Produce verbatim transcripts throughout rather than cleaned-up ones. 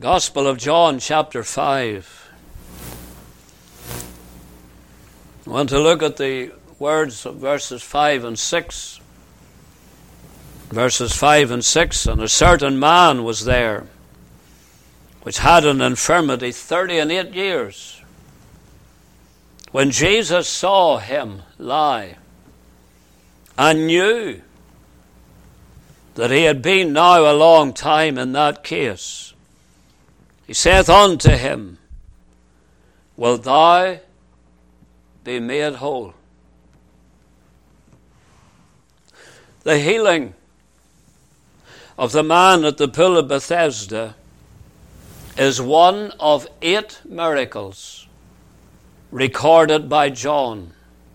Gospel of John, chapter five. I want to look at the words of verses five and six. Verses five and six, and a certain man was there, which had an infirmity thirty and eight years. When Jesus saw him lie, and knew that he had been now a long time in that case, he saith unto him, Wilt thou be made whole? The healing of the man at the pool of Bethesda is one of eight miracles recorded by John.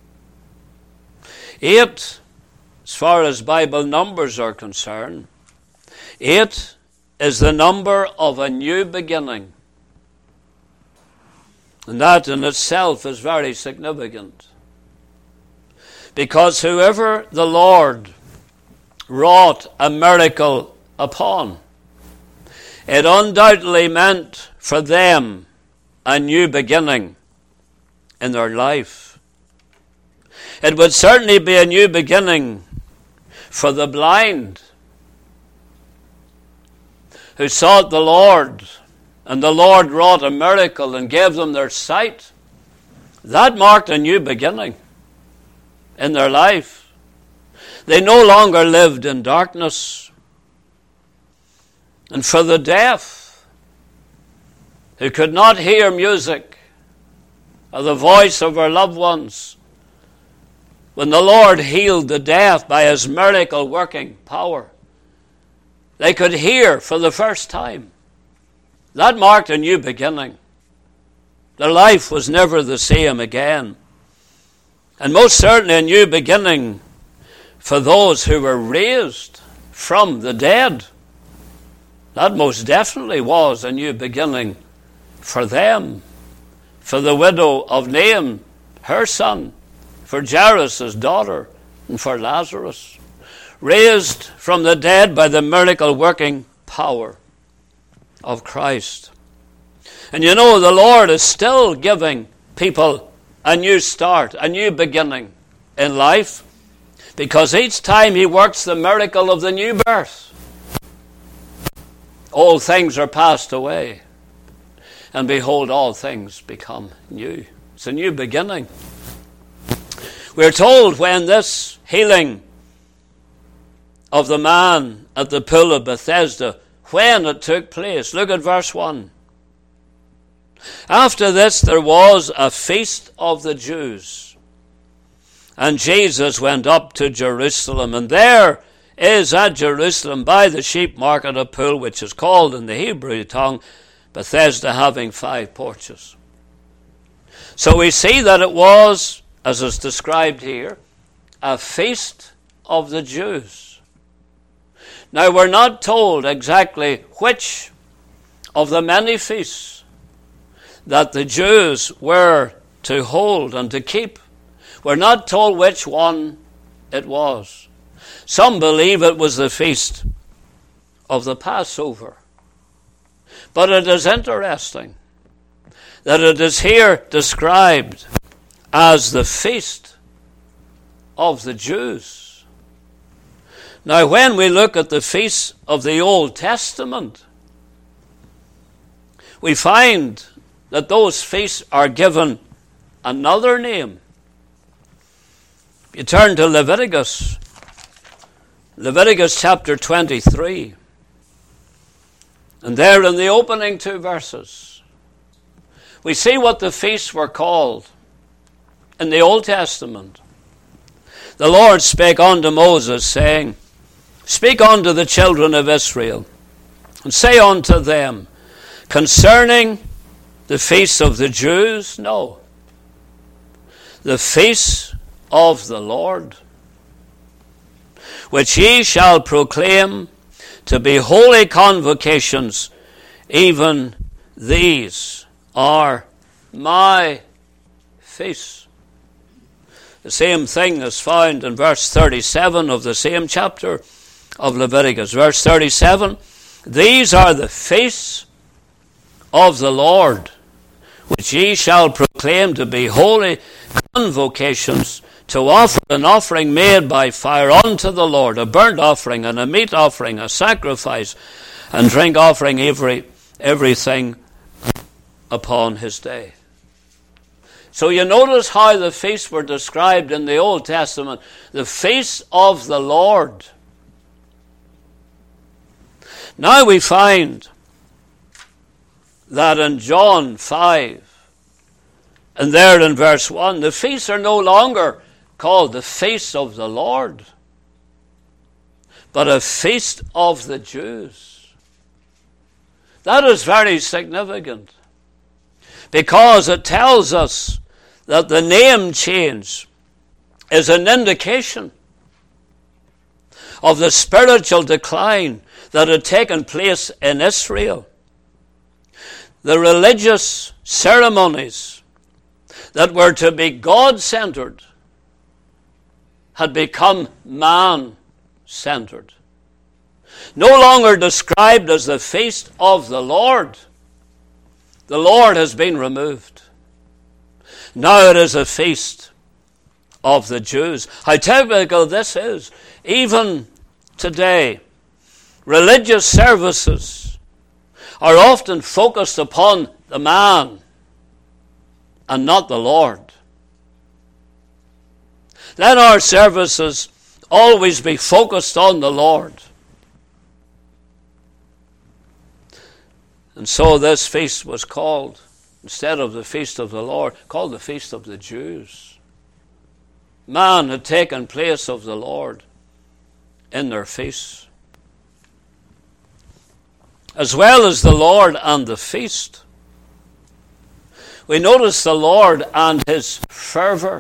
Eight, as far as Bible numbers are concerned, eight is the number of a new beginning. And that in itself is very significant. Because whoever the Lord wrought a miracle upon, it undoubtedly meant for them a new beginning in their life. It would certainly be a new beginning for the blind who sought the Lord, and the Lord wrought a miracle and gave them their sight. That marked a new beginning in their life. They no longer lived in darkness. And for the deaf, who could not hear music or the voice of their loved ones, when the Lord healed the deaf by his miracle working power, they could hear for the first time. That marked a new beginning. Their life was never the same again. And most certainly a new beginning for those who were raised from the dead. That most definitely was a new beginning for them. For the widow of Nain, her son, for Jairus' daughter, and for Lazarus, raised from the dead by the miracle-working power of Christ. And you know, the Lord is still giving people a new start, a new beginning in life, because each time he works the miracle of the new birth, all things are passed away, and behold, all things become new. It's a new beginning. We're told when this healing of the man at the pool of Bethesda, when it took place. Look at verse one. After this there was a feast of the Jews, and Jesus went up to Jerusalem, and there is at Jerusalem by the sheep market a pool which is called in the Hebrew tongue Bethesda, having five porches. So we see that it was, as is described here, a feast of the Jews. Now, we're not told exactly which of the many feasts that the Jews were to hold and to keep. We're not told which one it was. Some believe it was the feast of the Passover. But it is interesting that it is here described as the feast of the Jews. Now, when we look at the feasts of the Old Testament, we find that those feasts are given another name. You turn to Leviticus, Leviticus chapter twenty-three, and there in the opening two verses, we see what the feasts were called in the Old Testament. The Lord spake unto Moses, saying, Speak unto the children of Israel, and say unto them, concerning the feasts of the Jews, no, the feasts of the Lord, which ye shall proclaim to be holy convocations, even these are my feasts. The same thing is found in verse thirty-seven of the same chapter of Leviticus. Verse thirty-seven, these are the feasts of the Lord, which ye shall proclaim to be holy convocations, to offer an offering made by fire unto the Lord, a burnt offering and a meat offering, a sacrifice, and drink offering, every everything upon his day. So you notice how the feasts were described in the Old Testament. The feast of the Lord. Now we find that in John five, and there in verse one, the feasts are no longer called the feast of the Lord, but a feast of the Jews. That is very significant, because it tells us that the name change is an indication of the spiritual decline that had taken place in Israel. The religious ceremonies that were to be God-centered had become man-centered. No longer described as the feast of the Lord. The Lord has been removed. Now it is a feast of the Jews. How typical this is. Even today, religious services are often focused upon the man and not the Lord. Let our services always be focused on the Lord. And so this feast was called, instead of the feast of the Lord, called the feast of the Jews. Man had taken place of the Lord in their feasts. As well as the Lord and the feast, we notice the Lord and his fervor.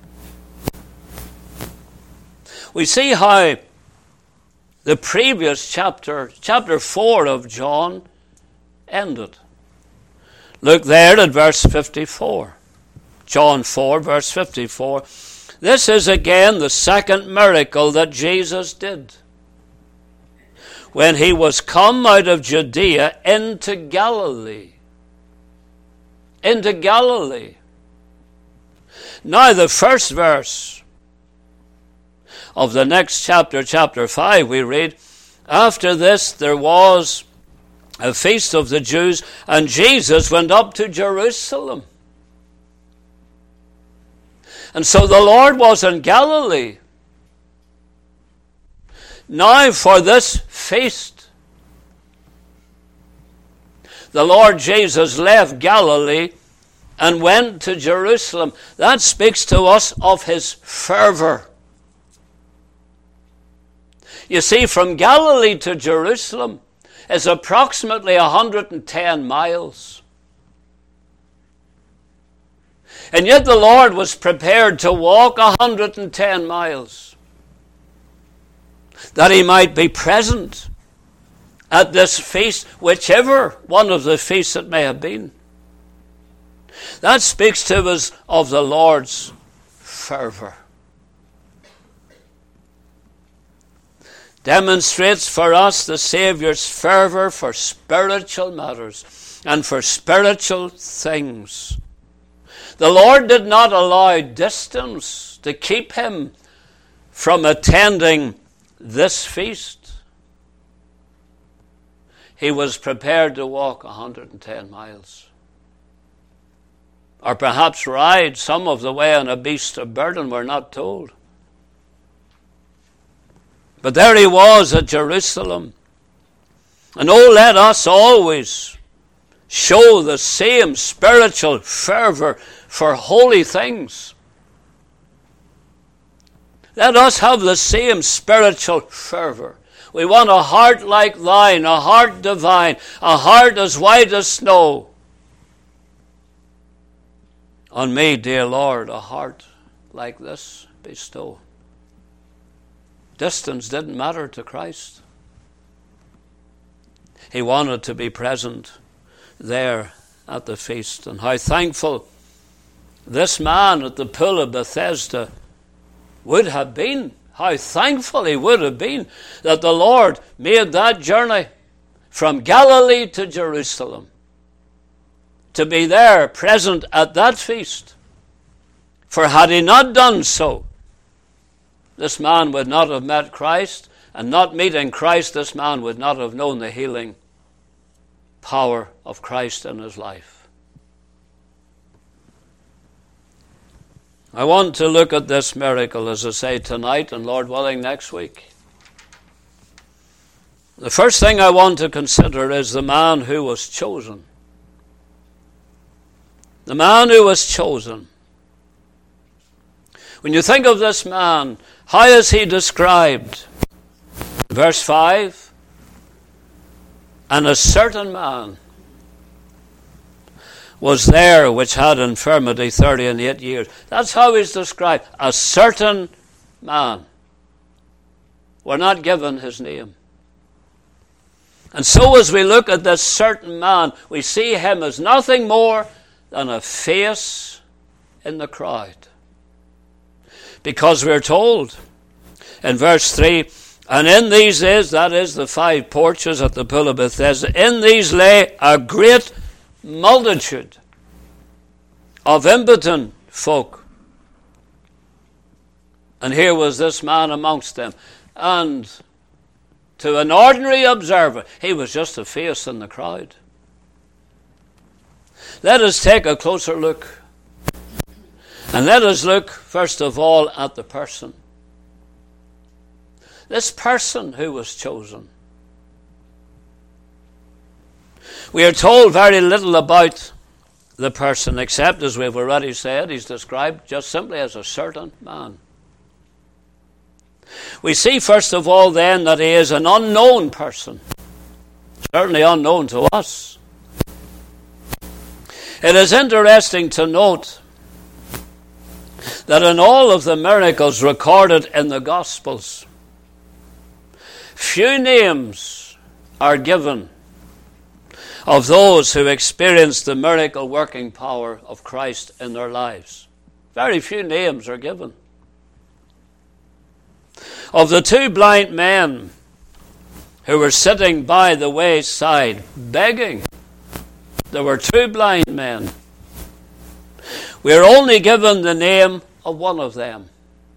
We see how the previous chapter, chapter four of John, ended. Look there at verse fifty-four. John four, verse fifty-four. This is again the second miracle that Jesus did, when he was come out of Judea into Galilee. Into Galilee. Now the first verse of the next chapter, chapter five, we read, after this there was a feast of the Jews, and Jesus went up to Jerusalem. And so the Lord was in Galilee. Now for this feast, the Lord Jesus left Galilee and went to Jerusalem. That speaks to us of his fervor. You see, from Galilee to Jerusalem is approximately one hundred ten miles. And yet the Lord was prepared to walk one hundred ten miles, that he might be present at this feast, whichever one of the feasts it may have been. That speaks to us of the Lord's fervor. Demonstrates for us the Saviour's fervor for spiritual matters and for spiritual things. The Lord did not allow distance to keep him from attending this feast. He was prepared to walk one hundred ten miles. Or perhaps ride some of the way on a beast of burden, we're not told. But there he was at Jerusalem. And oh, let us always show the same spiritual fervor for holy things. Let us have the same spiritual fervor. We want a heart like thine, a heart divine, a heart as white as snow. On me, dear Lord, a heart like this bestow. Distance didn't matter to Christ. He wanted to be present there at the feast. And how thankful this man at the pool of Bethesda would have been. How thankful he would have been that the Lord made that journey from Galilee to Jerusalem. to be there present at that feast. For had he not done so, this man would not have met Christ, and not meeting Christ, this man would not have known the healing power of Christ in his life. I want to look at this miracle, as I say, tonight, and Lord willing, next week. The first thing I want to consider is the man who was chosen. The man who was chosen. When you think of this man, how is he described? Verse five, and a certain man was there which had infirmity thirty and eight years. That's how he's described. A certain man. We're not given his name. And so as we look at this certain man, we see him as nothing more than a face in the crowd. Because we're told in verse three, and in these days, that is the five porches at the pool of Bethesda, in these lay a great multitude of impotent folk. And here was this man amongst them. And to an ordinary observer, he was just a face in the crowd. Let us take a closer look. And let us look, first of all, at the person. This person who was chosen. We are told very little about the person, except, as we've already said, he's described just simply as a certain man. We see, first of all, then, that he is an unknown person. Certainly unknown to us. It is interesting to note that in all of the miracles recorded in the Gospels, few names are given of those who experienced the miracle working power of Christ in their lives. Very few names are given. Of the two blind men who were sitting by the wayside begging, there were two blind men. We are only given the name of one of them,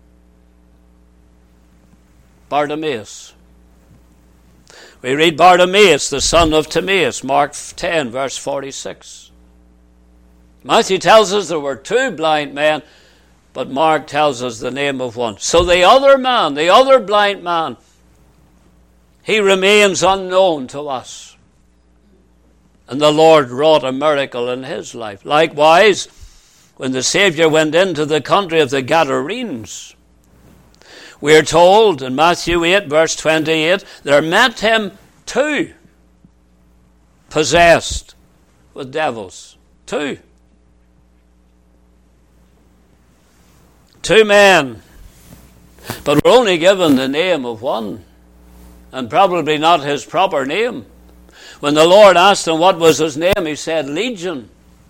Bartimaeus. We read Bartimaeus, the son of Timaeus, Mark ten, verse forty-six. Matthew tells us there were two blind men, but Mark tells us the name of one. So the other man, the other blind man, he remains unknown to us. And the Lord wrought a miracle in his life. Likewise, when the Savior went into the country of the Gadarenes, we are told in Matthew eight, verse twenty-eight, there met him two possessed with devils. Two. Two men. But we're only given the name of one, and probably not his proper name. When the Lord asked him what was his name, he said, Legion,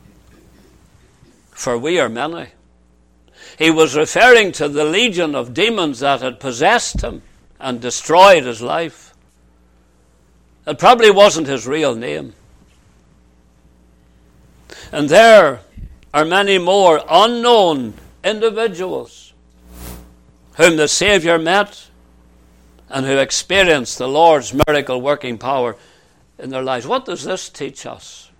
for we are many. He was referring to the legion of demons that had possessed him and destroyed his life. It probably wasn't his real name. And there are many more unknown individuals whom the Savior met and who experienced the Lord's miracle working power in their lives. What does this teach us?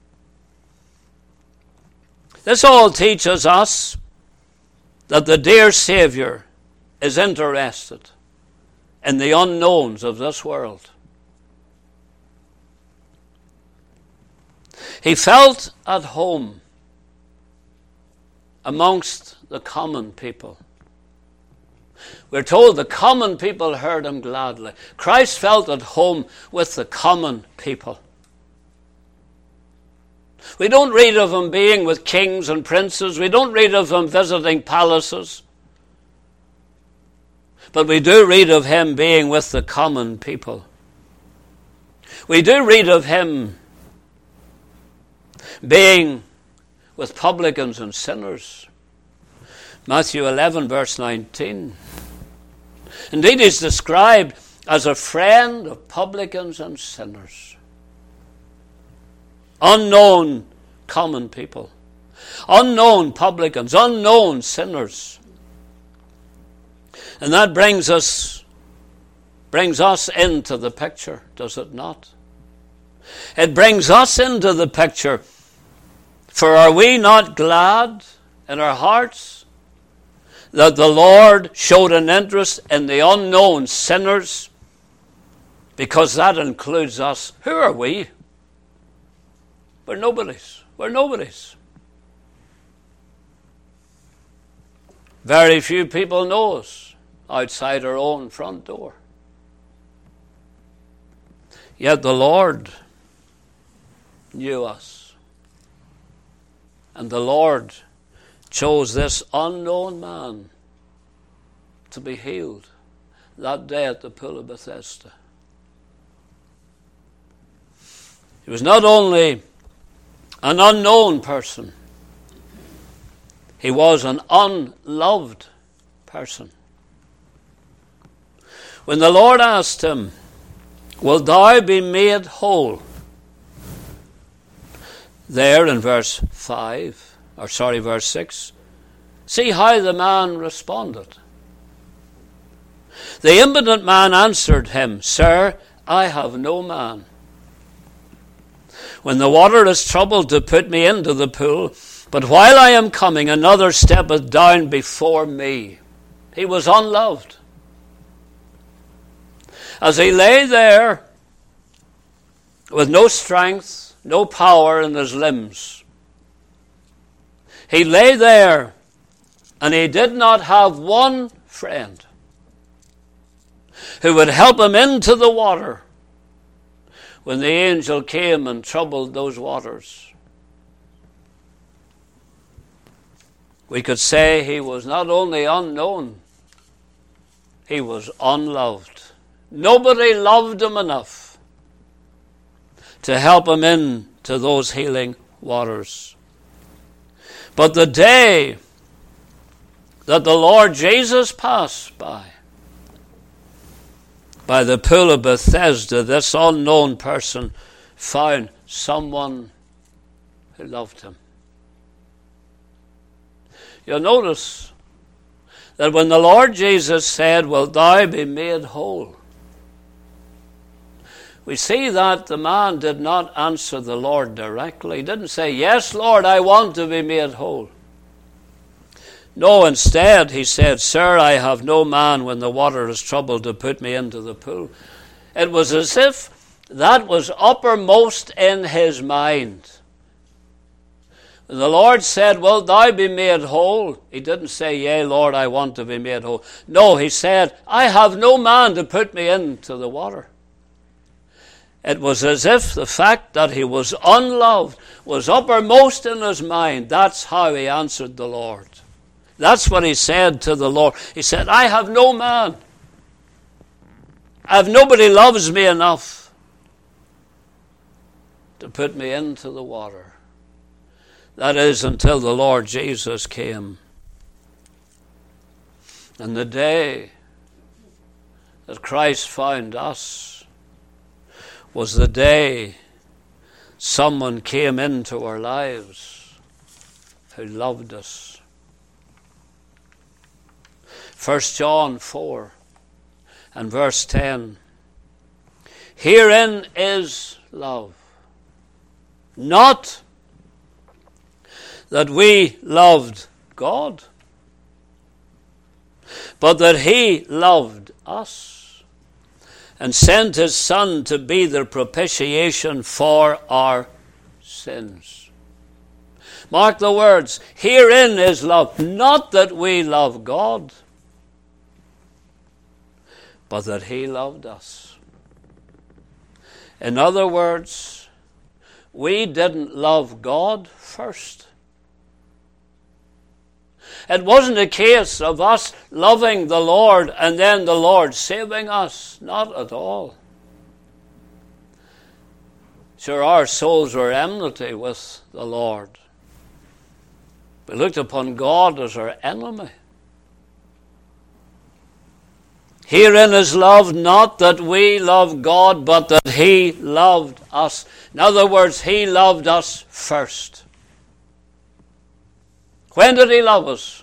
This all teaches us that the dear Savior is interested in the unknowns of this world. He felt at home amongst the common people. We're told the common people heard him gladly. Christ felt at home with the common people. We don't read of him being with kings and princes. We don't read of him visiting palaces. But we do read of him being with the common people. We do read of him being with publicans and sinners. Matthew eleven, verse nineteen. Indeed, he's described as a friend of publicans and sinners. Unknown common people, unknown publicans, unknown sinners. And that brings us, brings us into the picture, does it not? It brings us into the picture. For are we not glad in our hearts that the Lord showed an interest in the unknown sinners? Because that includes us. Who are we? We're nobodies. We're nobodies. Very few people know us outside our own front door. Yet the Lord knew us. And the Lord chose this unknown man to be healed that day at the pool of Bethesda. He was not only an unknown person, he was an unloved person. When the Lord asked him, "Will thou be made whole?" There in verse five, or sorry, verse six, see how the man responded. The impotent man answered him, "Sir, I have no man. When the water is troubled to put me into the pool, but while I am coming, another steppeth down before me." He was unloved. As he lay there with no strength, no power in his limbs, he lay there and he did not have one friend who would help him into the water when the angel came and troubled those waters. We could say he was not only unknown, he was unloved. Nobody loved him enough to help him into those healing waters. But the day that the Lord Jesus passed by, by the pool of Bethesda, this unknown person found someone who loved him. You'll notice that when the Lord Jesus said, "Will thou be made whole?" we see that the man did not answer the Lord directly. He didn't say, "Yes, Lord, I want to be made whole." No, instead he said, "Sir, I have no man when the water is troubled to put me into the pool." It was as if that was uppermost in his mind. When the Lord said, "Will thou be made whole?" he didn't say, "Yea, Lord, I want to be made whole." No, he said, "I have no man to put me into the water." It was as if the fact that he was unloved was uppermost in his mind. That's how he answered the Lord. That's what he said to the Lord. He said, "I have no man. I have nobody loves me enough to put me into the water." That is until the Lord Jesus came. And the day that Christ found us was the day someone came into our lives who loved us. First John four and verse ten. Herein is love, not that we loved God, but that he loved us and sent his Son to be the propitiation for our sins. Mark the words. Herein is love, not that we love God, but that he loved us. In other words, we didn't love God first. It wasn't a case of us loving the Lord and then the Lord saving us. Not at all. Sure, our souls were enmity with the Lord. We looked upon God as our enemy. Herein is love, not that we love God, but that he loved us. In other words, he loved us first. When did he love us?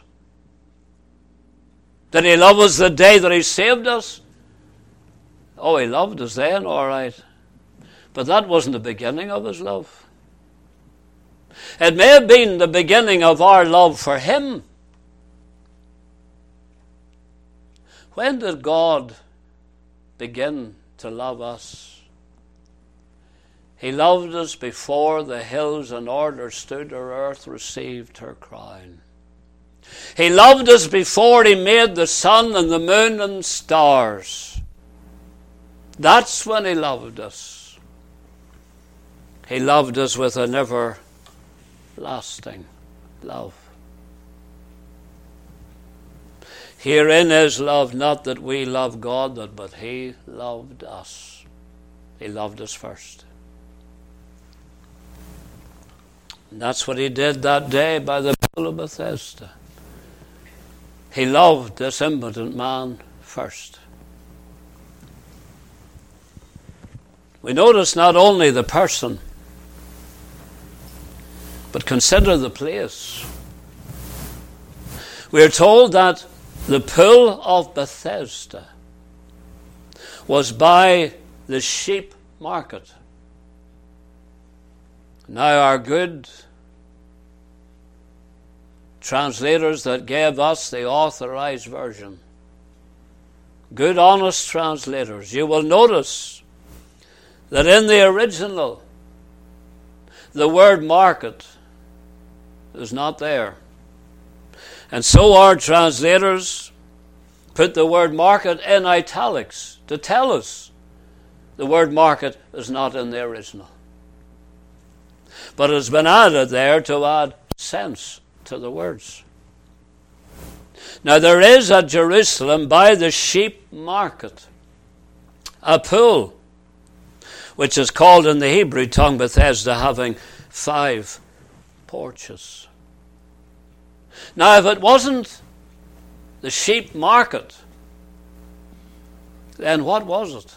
Did he love us the day that he saved us? Oh, he loved us then, all right. But that wasn't the beginning of his love. It may have been the beginning of our love for him. When did God begin to love us? He loved us before the hills in order stood, or earth received her crown. He loved us before he made the sun and the moon and stars. That's when he loved us. He loved us with an everlasting love. Herein is love, not that we love God, but he loved us. He loved us first. And that's what he did that day by the pool of Bethesda. He loved this impotent man first. We notice not only the person, but consider the place. We are told that the pool of Bethesda was by the sheep market. Now our good translators that gave us the authorized version, good honest translators, you will notice that in the original, the word market is not there. And so our translators put the word market in italics to tell us the word market is not in the original. But it's been added there to add sense to the words. Now there is at Jerusalem by the sheep market a pool, which is called in the Hebrew tongue Bethesda, having five porches. Now if it wasn't the sheep market, then what was it?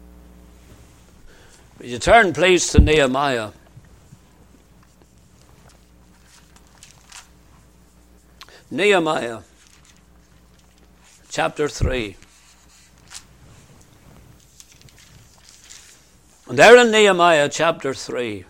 Will you turn please to Nehemiah? Nehemiah chapter three. And there in Nehemiah chapter three,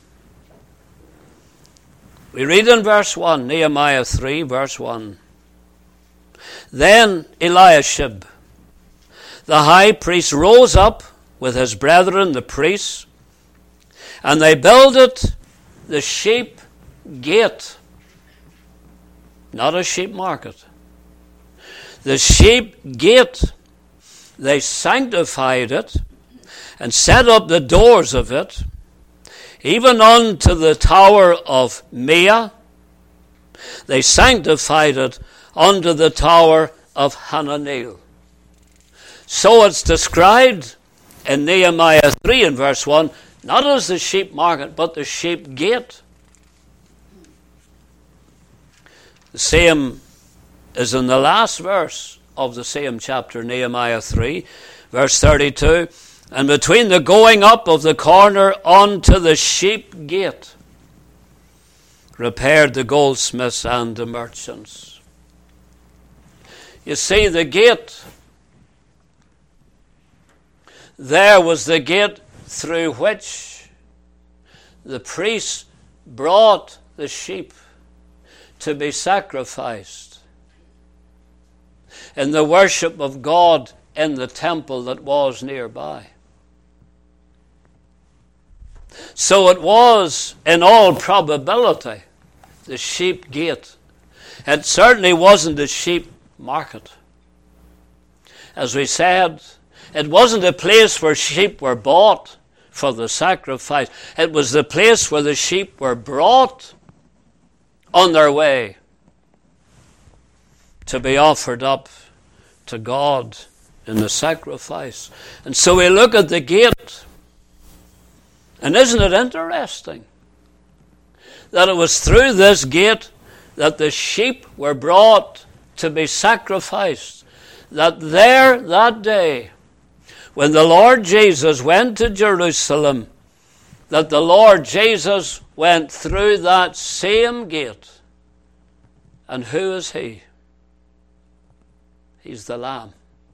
we read in verse one, Nehemiah three, verse one. Then Eliashib, the high priest, rose up with his brethren, the priests, and they builded the sheep gate. Not a sheep market. The sheep gate. They sanctified it and set up the doors of it, even unto the tower of Meah. They sanctified it unto the tower of Hananel. So it's described in Nehemiah three in verse one, not as the sheep market, but the sheep gate. The same is in the last verse of the same chapter, Nehemiah three, verse thirty-two. And between the going up of the corner unto the sheep gate, repaired the goldsmiths and the merchants. You see, the gate, there was the gate through which the priests brought the sheep to be sacrificed in the worship of God in the temple that was nearby. So it was, in all probability, the sheep gate. It certainly wasn't the sheep market. As we said, it wasn't a place where sheep were bought for the sacrifice. It was the place where the sheep were brought on their way to be offered up to God in the sacrifice. And so we look at the gate, and isn't it interesting that it was through this gate that the sheep were brought to be sacrificed, that there that day when the Lord Jesus went to Jerusalem, that the Lord Jesus went through that same gate And who is he? He's the Lamb.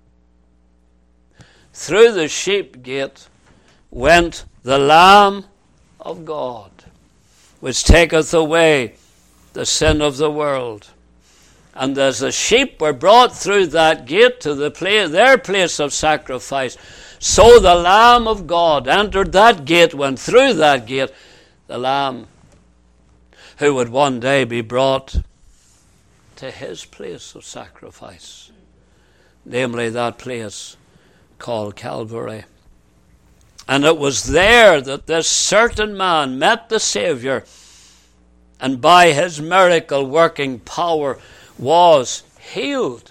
Through the sheep gate went the Lamb of God, which taketh away the sin of the world. And as the sheep were brought through that gate to the place, their place of sacrifice, so the Lamb of God entered that gate, went through that gate, the Lamb who would one day be brought to his place of sacrifice, namely that place called Calvary. And it was there that this certain man met the Savior, and by his miracle working power was healed.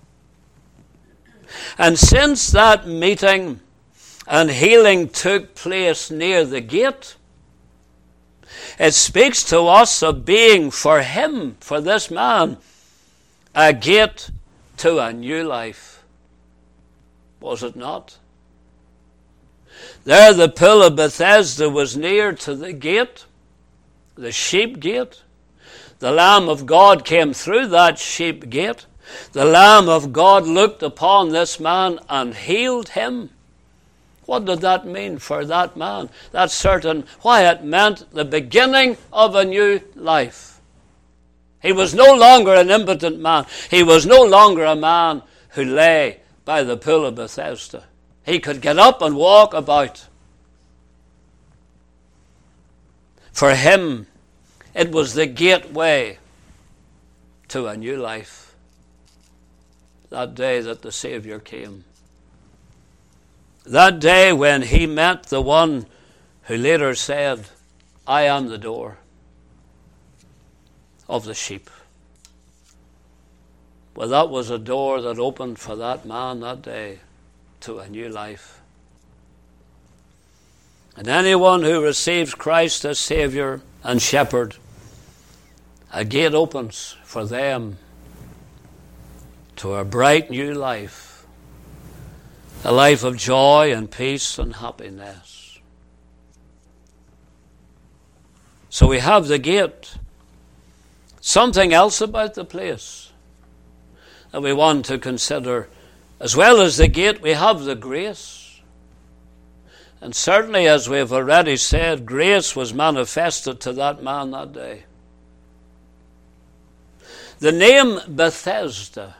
And since that meeting and healing took place near the gate, it speaks to us of being for him, for this man, a gate to a new life. Was it not? There the pool of Bethesda was near to the gate, the sheep gate. The Lamb of God came through that sheep gate. The Lamb of God looked upon this man and healed him. What did that mean for that man? That's certain. Why, it meant the beginning of a new life. He was no longer an impotent man. He was no longer a man who lay by the pool of Bethesda. He could get up and walk about. For him, it was the gateway to a new life. That day that the Savior came. That day when he met the one who later said, I am the door of the sheep. Well, that was a door that opened for that man that day to a new life. And anyone who receives Christ as Savior and Shepherd, a gate opens for them to a bright new life, a life of joy and peace and happiness. So we have the gate. Something else about the place that we want to consider. As well as the gate, we have the grace. And certainly, as we have already said, grace was manifested to that man that day. The name Bethesda,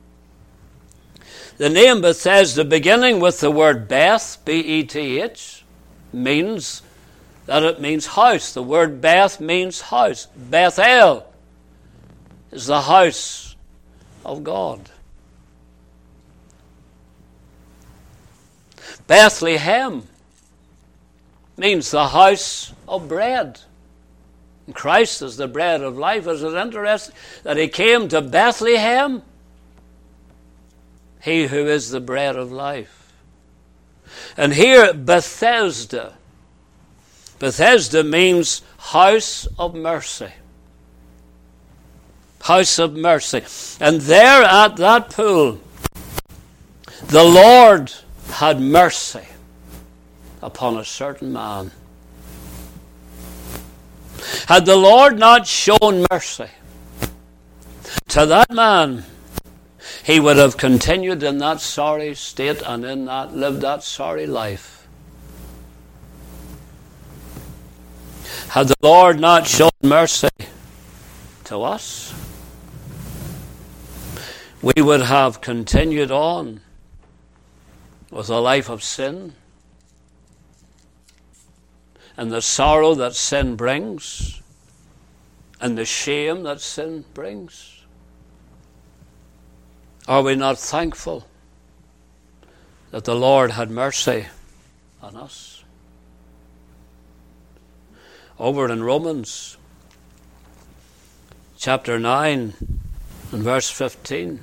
the name Bethesda, beginning with the word Beth, B E T H, means that it means house. The word Beth means house. Bethel is the house of God. Bethlehem means the house of bread. And Christ is the bread of life. Is it interesting that he came to Bethlehem? He who is the bread of life. And here, Bethesda. Bethesda means house of mercy. House of mercy. And there at that pool, the Lord had mercy upon a certain man. Had the Lord not shown mercy to that man, he would have continued in that sorry state and in that lived that sorry life. Had the Lord not shown mercy to us, we would have continued on with a life of sin and the sorrow that sin brings and the shame that sin brings. Are we not thankful that the Lord had mercy on us? Over in Romans chapter nine and verse fifteen.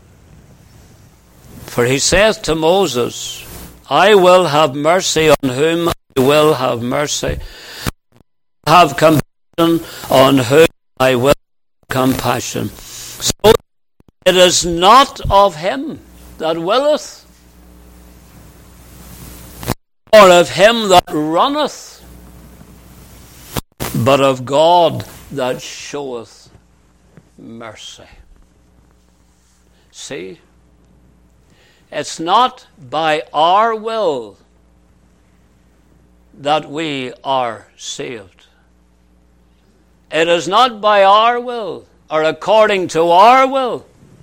For he saith to Moses, I will have mercy on whom I will have mercy. Have compassion on whom I will have compassion. So it is not of him that willeth, or of him that runneth, but of God that showeth mercy. See? It's not by our will that we are saved. It is not by our will or according to our will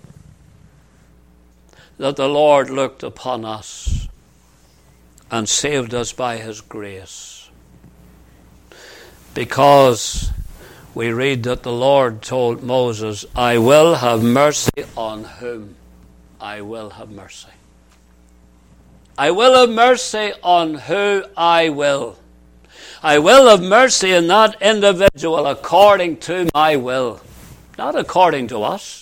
that the Lord looked upon us and saved us by His grace. Because we read that the Lord told Moses, I will have mercy on whom I will have mercy. I will have mercy on who I will. I will have mercy on that individual according to my will, not according to us.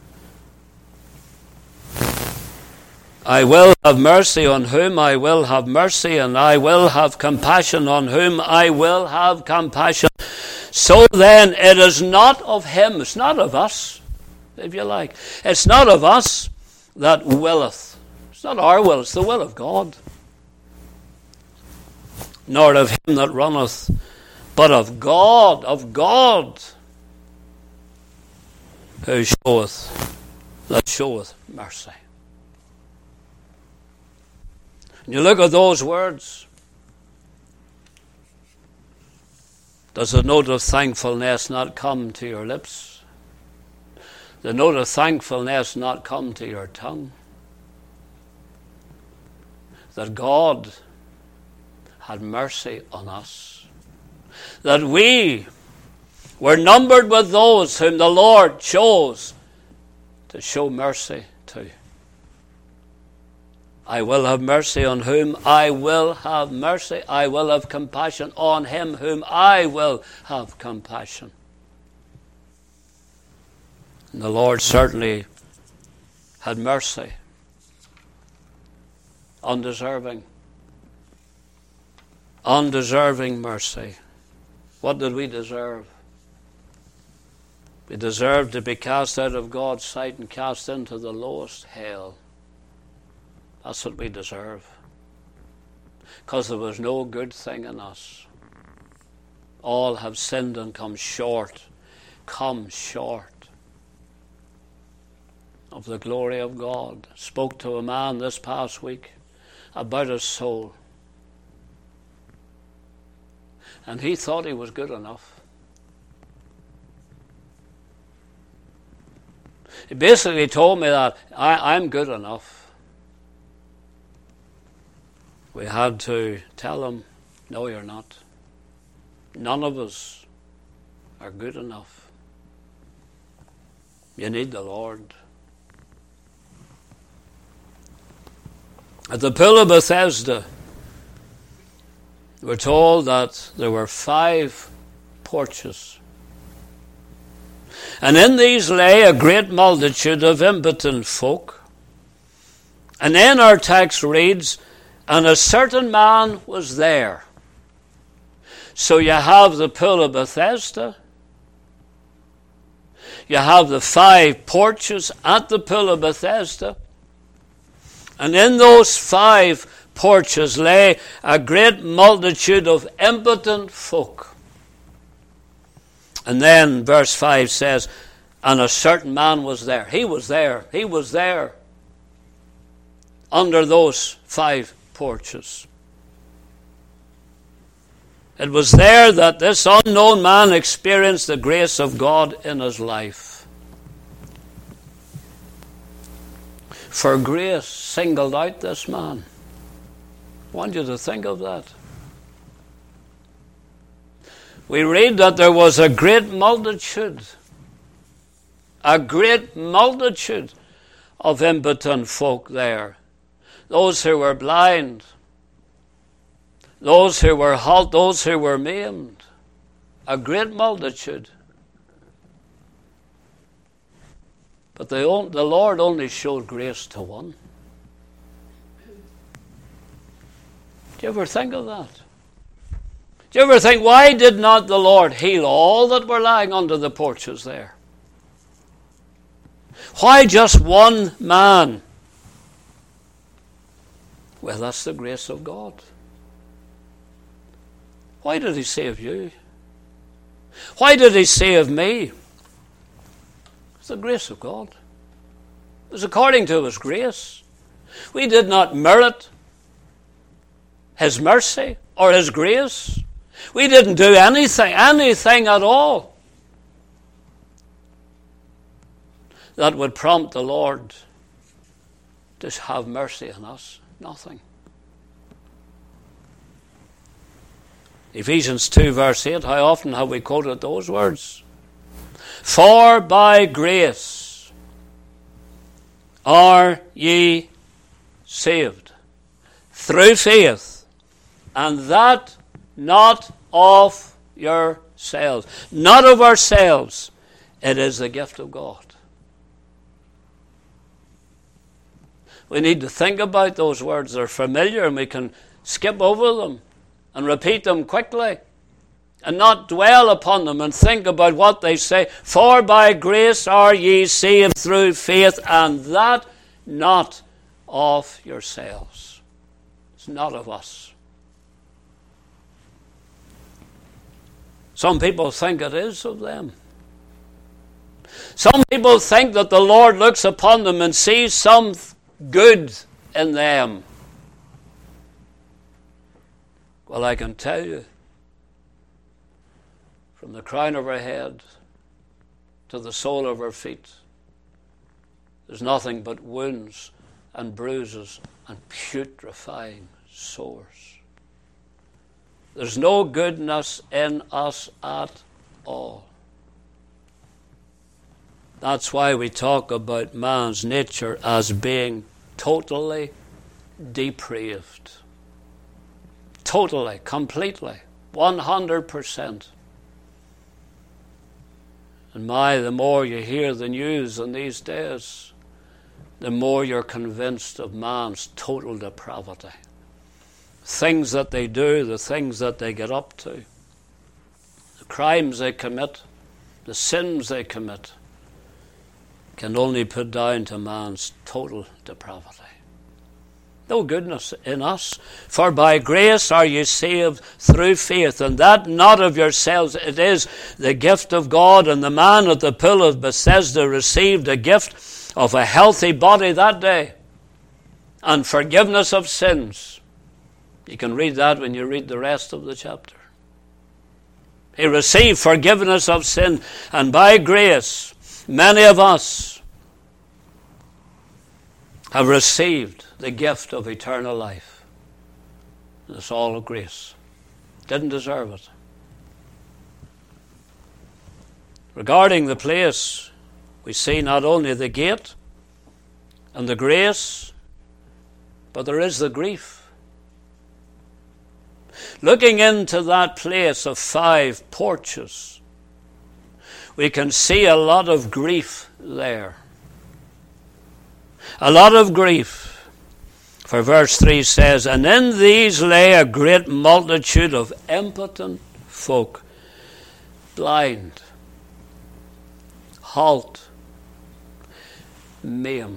I will have mercy on whom I will have mercy, and I will have compassion on whom I will have compassion. So then, it is not of Him, it's not of us, if you like. It's not of us that willeth. It's not our will, it's the will of God. Nor of him that runneth, but of God, of God, who showeth, that showeth mercy. And you look at those words. Does the note of thankfulness not come to your lips? The note of thankfulness not come to your tongue? That God had mercy on us. That we were numbered with those whom the Lord chose to show mercy to. I will have mercy on whom I will have mercy. I will have compassion on him whom I will have compassion. And the Lord certainly had mercy. Undeserving. Undeserving mercy. What did we deserve? We deserved to be cast out of God's sight and cast into the lowest hell. That's what we deserve. Because there was no good thing in us. All have sinned and come short, come short of the glory of God. Spoke to a man this past week about his soul. And he thought he was good enough. He basically told me that I, I'm good enough. We had to tell him, no, you're not. None of us are good enough. You need the Lord. At the pool of Bethesda, we're told that there were five porches. And in these lay a great multitude of impotent folk. And then our text reads, and a certain man was there. So you have the pool of Bethesda. You have the five porches at the pool of Bethesda. And in those five porches lay a great multitude of impotent folk. And then verse five says, and a certain man was there. He was there. He was there under those five porches. It was there that this unknown man experienced the grace of God in his life. For grace singled out this man. I want you to think of that. We read that there was a great multitude, a great multitude of impotent folk there. Those who were blind, those who were halt, those who were maimed. A great multitude. But the, the Lord only showed grace to one. Do you ever think of that? Do you ever think, why did not the Lord heal all that were lying under the porches there? Why just one man? Well, that's the grace of God. Why did he save you? Why did he save me? It's the grace of God. It was according to his grace. We did not merit his mercy or his grace. We didn't do anything, anything at all that would prompt the Lord to have mercy on us. Nothing. Ephesians two verse eight, how often have we quoted those words? For by grace are ye saved through faith, and that not of yourselves. Not of ourselves. It is the gift of God. We need to think about those words. They're familiar and we can skip over them and repeat them quickly and not dwell upon them and think about what they say. For by grace are ye saved through faith, and that not of yourselves. It's not of us. Some people think it is of them. Some people think that the Lord looks upon them and sees some good in them. Well, I can tell you, from the crown of her head to the sole of her feet, there's nothing but wounds and bruises and putrefying sores. There's no goodness in us at all. That's why we talk about man's nature as being totally depraved. Totally, completely, one hundred percent. And my, the more you hear the news in these days, the more you're convinced of man's total depravity. Things that they do, the things that they get up to, the crimes they commit, the sins they commit, can only put down to man's total depravity. No goodness in us. For by grace are you saved through faith, and that not of yourselves. It is the gift of God. And the man at the pool of Bethesda received a gift of a healthy body that day and forgiveness of sins. You can read that when you read the rest of the chapter. He received forgiveness of sin, and by grace, many of us have received the gift of eternal life. It's all of grace. Didn't deserve it. Regarding the place, we see not only the gate and the grace, but there is the grief. Looking into that place of five porches, we can see a lot of grief there. A lot of grief. For verse three says, and in these lay a great multitude of impotent folk, blind, halt, maimed.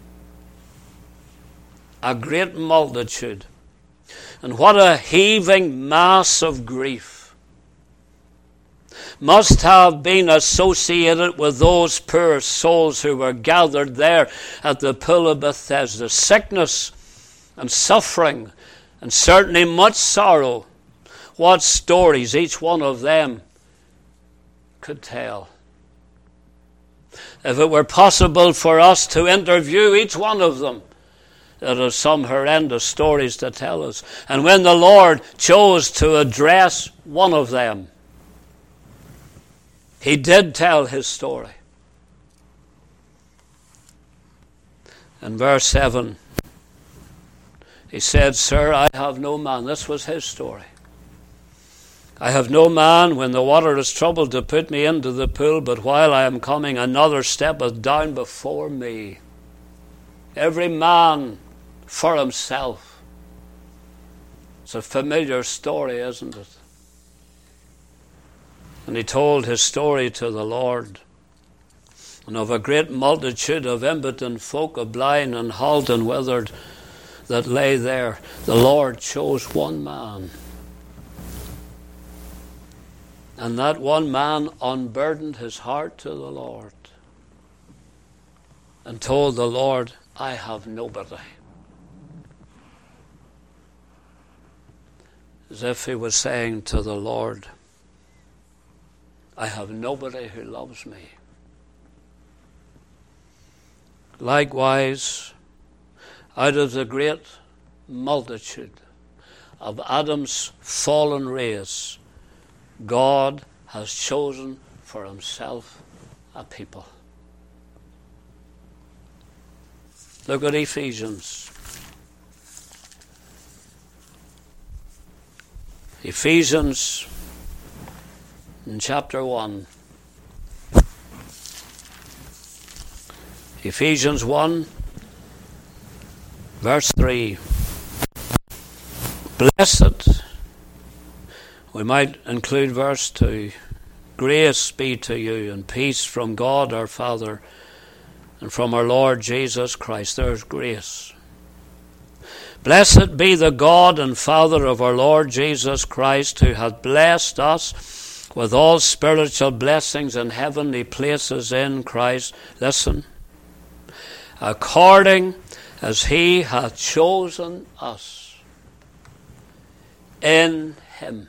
A great multitude. And what a heaving mass of grief must have been associated with those poor souls who were gathered there at the pool of Bethesda. Sickness and suffering and certainly much sorrow. What stories each one of them could tell. If it were possible for us to interview each one of them, there are some horrendous stories to tell us. And when the Lord chose to address one of them, he did tell his story. In verse seven, he said, Sir, I have no man. This was his story. I have no man when the water is troubled to put me into the pool, but while I am coming, another steppeth down before me. Every man for himself. It's a familiar story, isn't it? And he told his story to the Lord. And of a great multitude of impotent folk, of blind and halt and withered, that lay there, the Lord chose one man. And that one man unburdened his heart to the Lord. and told the Lord, I have nobody. As if he was saying to the Lord, I have nobody who loves me. Likewise, out of the great multitude of Adam's fallen race, God has chosen for himself a people. Look at Ephesians. Ephesians in chapter one. Ephesians one, verse three. Blessed, we might include verse two. Grace be to you and peace from God our Father and from our Lord Jesus Christ. There's grace. Blessed be the God and Father of our Lord Jesus Christ, who hath blessed us with all spiritual blessings in heavenly places in Christ. Listen. According as he hath chosen us in him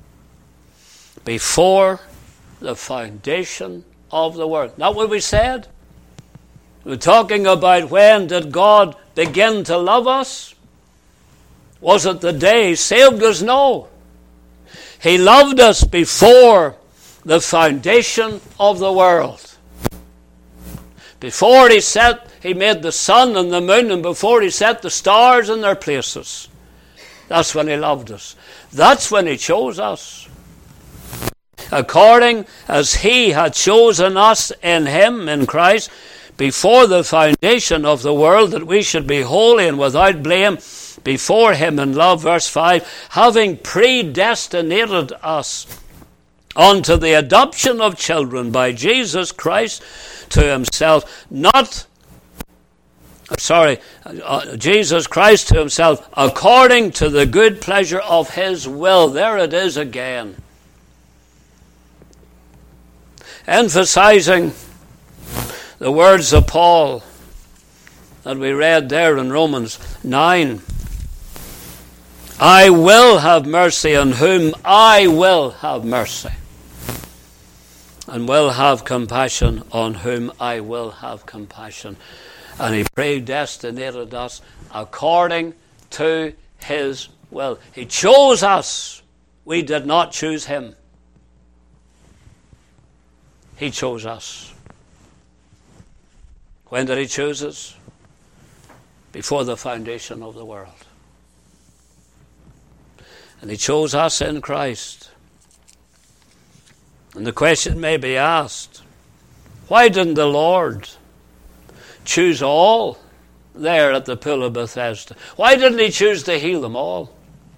before the foundation of the world. Not what we said. We're talking about when did God begin to love us? Was it the day he saved us? No. He loved us before the foundation of the world. Before he set, he made the sun and the moon, and before he set the stars in their places. That's when he loved us. That's when he chose us. According as he had chosen us in him, in Christ, before the foundation of the world, that we should be holy and without blame before him in love. Verse five, having predestinated us unto the adoption of children by Jesus Christ to himself, not, sorry, uh, Jesus Christ to himself, according to the good pleasure of his will. There it is again. Emphasizing the words of Paul that we read there in Romans nine. I will have mercy on whom I will have mercy, and will have compassion on whom I will have compassion. And he predestinated us according to his will. He chose us. We did not choose him. He chose us. When did he choose us? Before the foundation of the world. And he chose us in Christ. And the question may be asked, why didn't the Lord choose all there at the pool of Bethesda? Why didn't he choose to heal them all?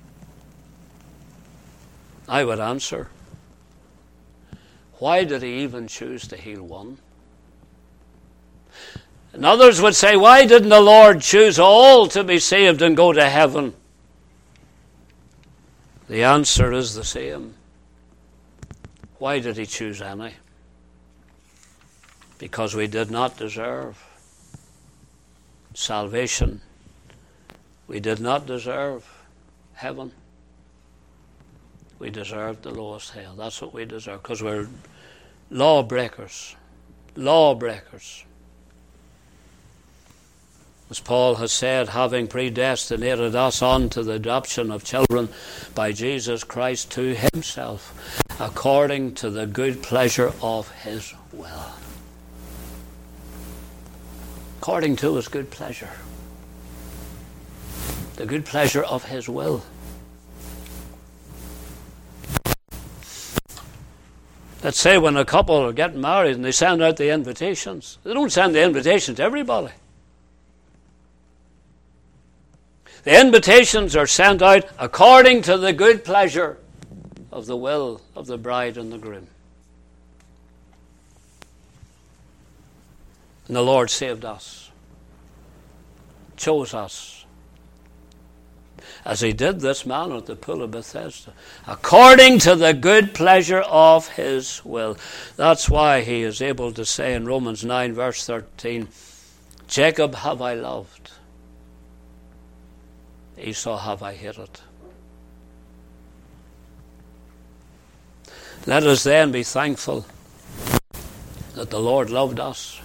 I would answer, why did he even choose to heal one? And others would say, why didn't the Lord choose all to be saved and go to heaven? The answer is the same. Why did he choose any? Because we did not deserve salvation. We did not deserve heaven. We deserved the lowest hell. That's what we deserve, because we're lawbreakers. Lawbreakers. As Paul has said, having predestinated us unto the adoption of children by Jesus Christ to himself, according to the good pleasure of his will. According to his good pleasure. The good pleasure of his will. Let's say when a couple are getting married and they send out the invitations. They don't send the invitation to everybody. The invitations are sent out according to the good pleasure of the will of the bride and the groom. And the Lord saved us, chose us, as he did this man at the pool of Bethesda, according to the good pleasure of his will. That's why he is able to say in Romans nine, verse thirteen, Jacob have I loved, Esau have I hated. Let us then be thankful that the Lord loved us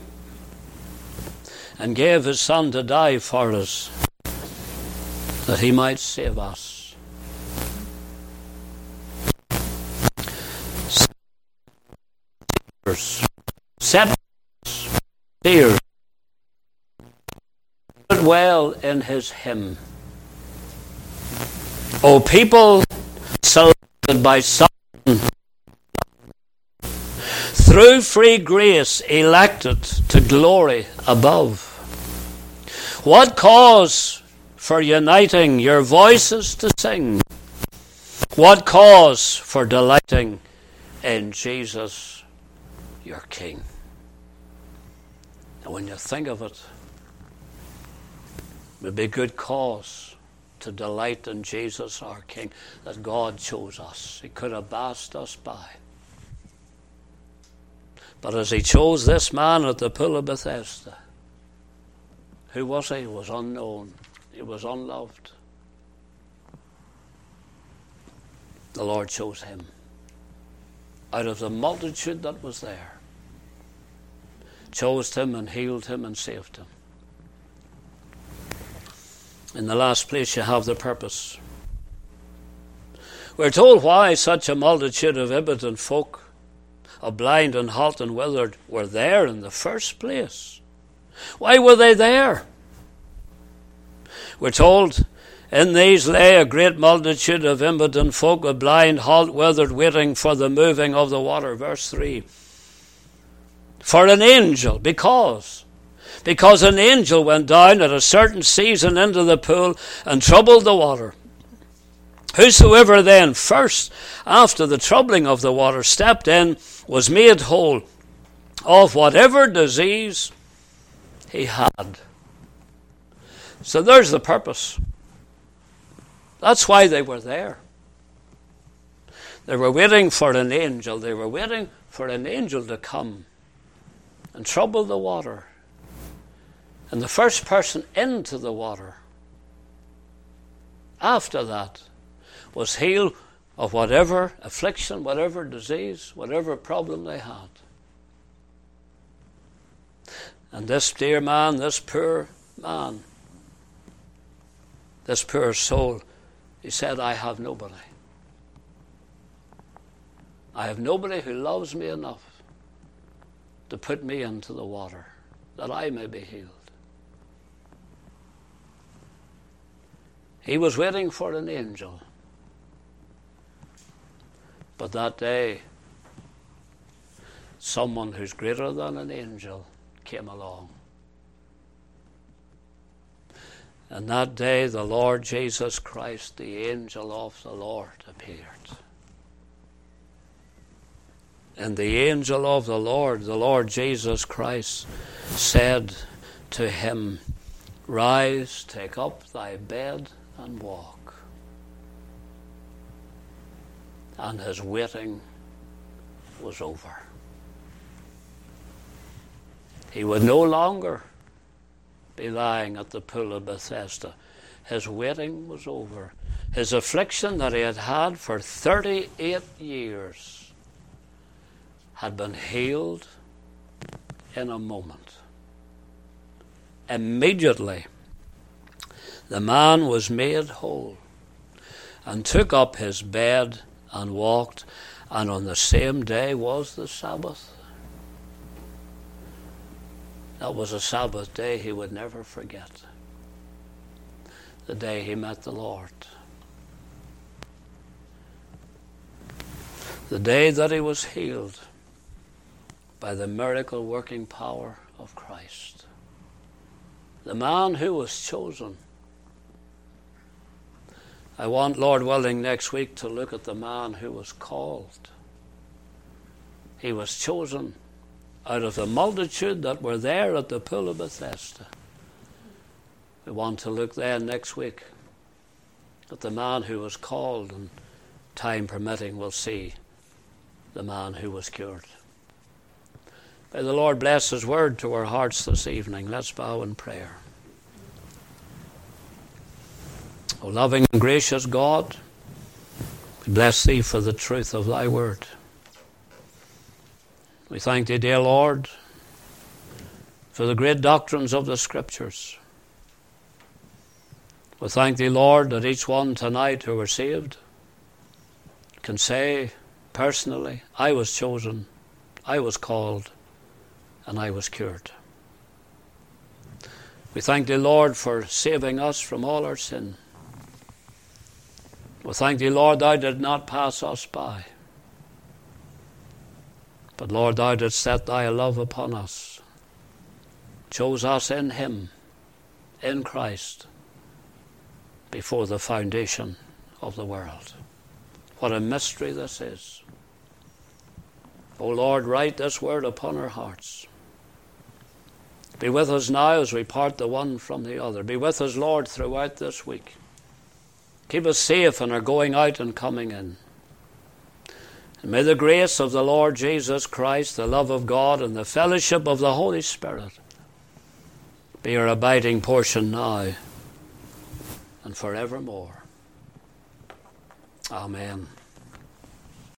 and gave his Son to die for us, that he might save us. Set tears well in his hymn. O people selected by Son, through free grace elected to glory above. What cause for uniting your voices to sing? What cause for delighting in Jesus your King? And when you think of it, it would be good cause to delight in Jesus our King, that God chose us. He could have passed us by. But as he chose this man at the pool of Bethesda, who was he? He was unknown. He was unloved. The Lord chose him out of the multitude that was there. Chose him and healed him and saved him. In the last place you have the purpose. We're told why such a multitude of impotent folk, of blind and halt and withered, were there in the first place. Why were they there? We're told, in these lay a great multitude of impotent folk, of blind, halt, withered, waiting for the moving of the water. Verse three. For an angel, because, because an angel went down at a certain season into the pool and troubled the water. Whosoever then first, after the troubling of the water, stepped in, was made whole of whatever disease he had. So there's the purpose. That's why they were there. They were waiting for an angel. They were waiting for an angel to come and trouble the water. And the first person into the water after that was healed of whatever affliction, whatever disease, whatever problem they had. And this dear man, this poor man, this poor soul, he said, I have nobody. I have nobody who loves me enough to put me into the water, that I may be healed. He was waiting for an angel. But that day, someone who's greater than an angel came along. And that day, the Lord Jesus Christ, the angel of the Lord, appeared. And the angel of the Lord, the Lord Jesus Christ, said to him, Rise, take up thy bed and walk. And his waiting was over. He would no longer be lying at the pool of Bethesda. His waiting was over. His affliction that he had had for thirty-eight years had been healed in a moment. Immediately, the man was made whole and took up his bed and walked, and on the same day was the Sabbath. That was a Sabbath day he would never forget. The day he met the Lord. The day that he was healed by the miracle working power of Christ. The man who was chosen. I want, Lord willing, next week to look at the man who was called. He was chosen out of the multitude that were there at the pool of Bethesda. We want to look there next week at the man who was called, and time permitting we'll see the man who was cured. May the Lord bless his word to our hearts this evening. Let's bow in prayer. O loving and gracious God, we bless thee for the truth of thy word. We thank thee, dear Lord, for the great doctrines of the Scriptures. We thank thee, Lord, that each one tonight who are saved can say personally, I was chosen, I was called, and I was cured. We thank thee, Lord, for saving us from all our sin. We thank thee, Lord, thou did not pass us by. But, Lord, thou didst set thy love upon us, chose us in him, in Christ, before the foundation of the world. What a mystery this is. O Lord, write this word upon our hearts. Be with us now as we part the one from the other. Be with us, Lord, throughout this week. Keep us safe in our going out and coming in. And may the grace of the Lord Jesus Christ, the love of God, and the fellowship of the Holy Spirit be our abiding portion now and forevermore. Amen.